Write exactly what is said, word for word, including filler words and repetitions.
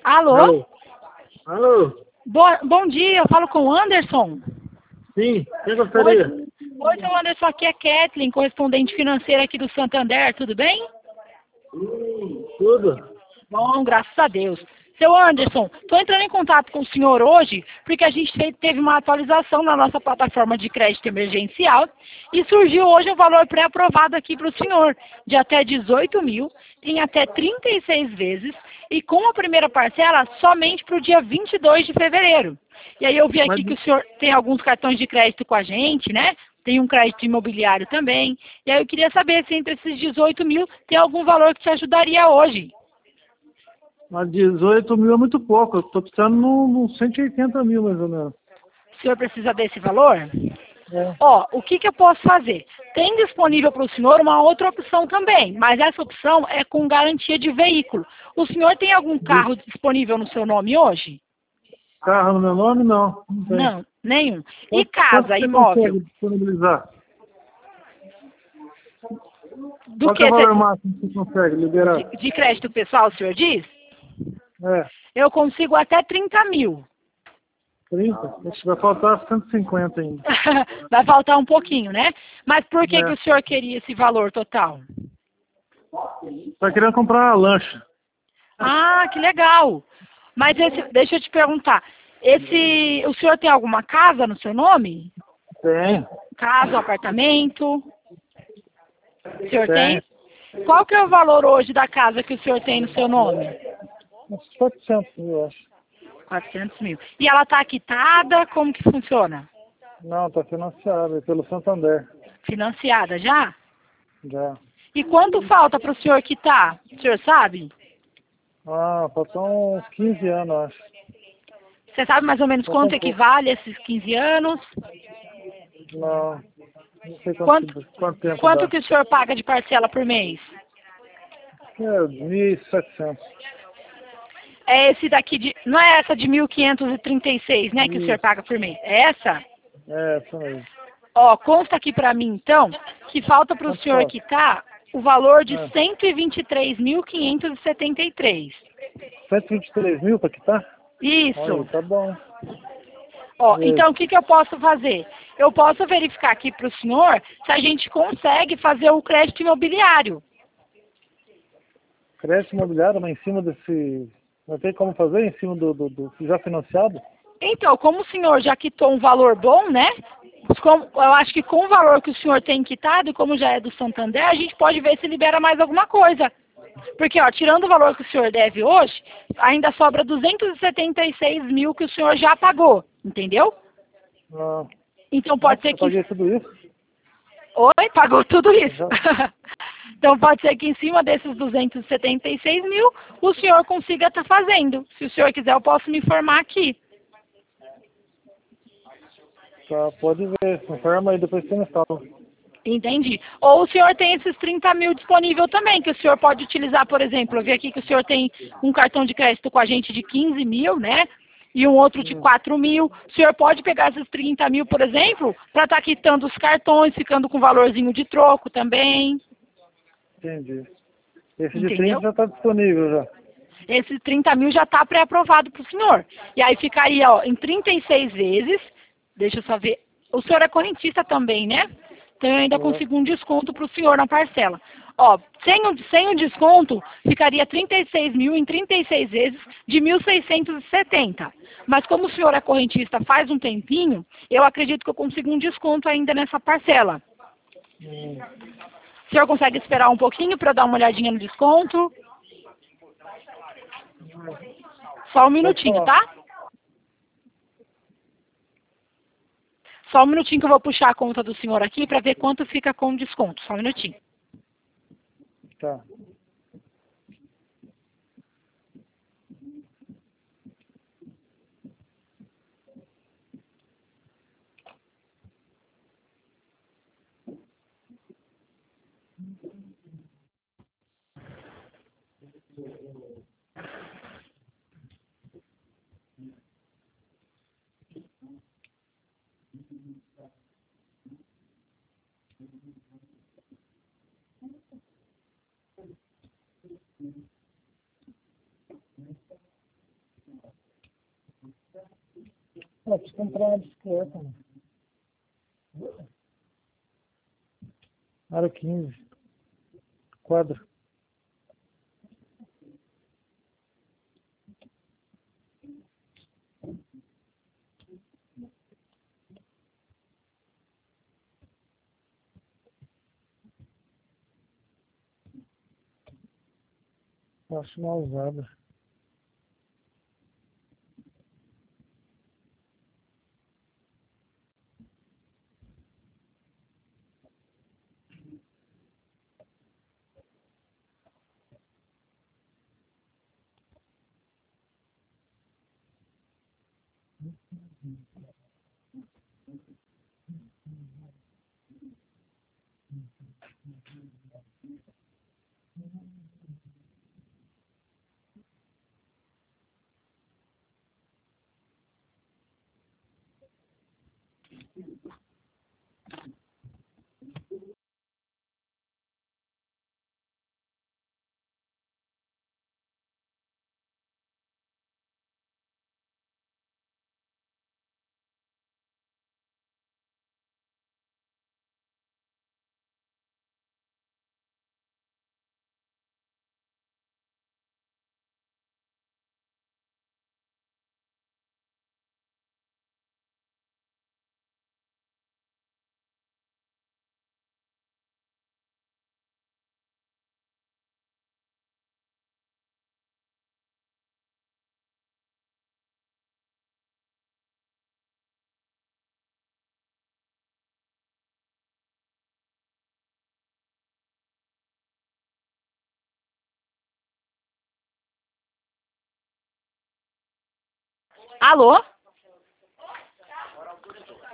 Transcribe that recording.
Alô? Alô? Alô? Bo bom dia, eu falo com o Anderson. Sim, quem gostaria? Oi, oi, seu Anderson, aqui é Kathleen, correspondente financeira aqui do Santander, tudo bem? Hum, tudo? Bom, graças a Deus. Seu Anderson, estou entrando em contato com o senhor hoje porque a gente te- teve uma atualização na nossa plataforma de crédito emergencial e surgiu hoje um valor pré-aprovado aqui para o senhor, de até dezoito mil, em até trinta e seis vezes e com a primeira parcela somente para o dia vinte e dois de fevereiro. E aí eu vi Mas, aqui que o senhor tem alguns cartões de crédito com a gente, né? Tem um crédito imobiliário também. E aí eu queria saber se entre esses dezoito mil tem algum valor que te ajudaria hoje. mas dezoito mil é muito pouco. Eu tô precisando num, num cento e oitenta mil, mais ou menos. O senhor precisa desse valor? É. Ó, o que, que eu posso fazer? Tem disponível para o senhor uma outra opção também, mas essa opção é com garantia de veículo. O senhor tem algum De carro disponível no seu nome hoje? carro no meu nome, não. Não tem. Não, nenhum. E Quanto, quanto casa, você imóvel? consegue disponibilizar? Do Qual que é que? o valor Cê- máximo que você consegue liberar? De, de crédito pessoal, o senhor diz? É, Eu consigo até trinta mil. trinta? Acho que vai faltar cento e cinquenta ainda. Vai faltar um pouquinho, né? Mas por que, que É. o senhor queria esse valor total? Tá querendo comprar uma lancha? Ah, que legal. Mas esse, deixa eu te perguntar, esse, o senhor tem alguma casa no seu nome? Tem, Casa, apartamento? O senhor tem? tem. Qual que é o valor hoje da casa que o senhor tem no seu nome? Uns quatrocentos mil, eu acho. quatrocentos mil. E ela está quitada? Como que funciona? Não, tá financiado é pelo Santander. Financiada já? Já. E quanto falta para o senhor quitar? O senhor sabe? Ah, faltam uns quinze anos, acho. Você sabe mais ou menos Falta quanto um pouco. equivale esses quinze anos? Não, não sei Quanto, quanto, quanto tempo quanto dá. que o senhor paga de parcela por mês? É, mil e setecentos. É esse daqui de... Não é essa de mil quinhentos e trinta e seis, né, que o senhor Isso. paga por mês? É essa? É, isso mesmo. Ó, consta aqui pra mim, então, que falta para o Quanto senhor falta? quitar o valor de Ah, cento e vinte e três mil quinhentos e setenta e três. cento e vinte e três mil pra quitar? Olha, Isso. tá bom. Ó, E aí? então o que, que eu posso fazer? Eu posso verificar aqui para o senhor se a gente consegue fazer o crédito imobiliário. Crédito imobiliário, mas em cima desse... Não tem como fazer em cima do, do, do já financiado? Então, como o senhor já quitou um valor bom, né? Com- eu acho que com o valor que o senhor tem quitado, e como já é do Santander, a gente pode ver se libera mais alguma coisa. Porque, ó, tirando o valor que o senhor deve hoje, ainda sobra duzentos e setenta e seis mil que o senhor já pagou, entendeu? Ah, Então pode nossa, ser eu que... paguei tudo isso? Oi, pagou tudo isso. Já. Então pode ser que em cima desses duzentos e setenta e seis mil, o senhor consiga estar fazendo. Se o senhor quiser, eu posso me informar aqui. Tá, pode ver. Informa aí, depois você me fala. Entendi. Ou o senhor tem esses trinta mil disponível também, que o senhor pode utilizar, por exemplo, eu vi aqui que o senhor tem um cartão de crédito com a gente de quinze mil, né? E um outro de Hum, quatro mil. O senhor pode pegar esses trinta mil, por exemplo, para estar quitando os cartões, ficando com valorzinho de troco também. entendi. Esse de trinta Entendeu? já tá disponível já. Esses trinta mil já está pré-aprovado para o senhor. E aí ficaria, ó, em trinta e seis vezes, deixa eu só ver, o senhor é correntista também, né? Então eu ainda É. consigo um desconto para o senhor na parcela. Ó, sem o, sem o desconto, ficaria trinta e seis mil em trinta e seis vezes de mil seiscentos e setenta. Mas como o senhor é correntista faz um tempinho, eu acredito que eu consigo um desconto ainda nessa parcela. Hum, O senhor consegue esperar um pouquinho para eu dar uma olhadinha no desconto? Só um pode minutinho, falar. tá? Só um minutinho que eu vou puxar a conta do senhor aqui para ver quanto fica com desconto. Só um minutinho. Tá. Só preciso comprar uma bicicleta, mano. Área quinze. Quadra. Acho mal usada. Alô?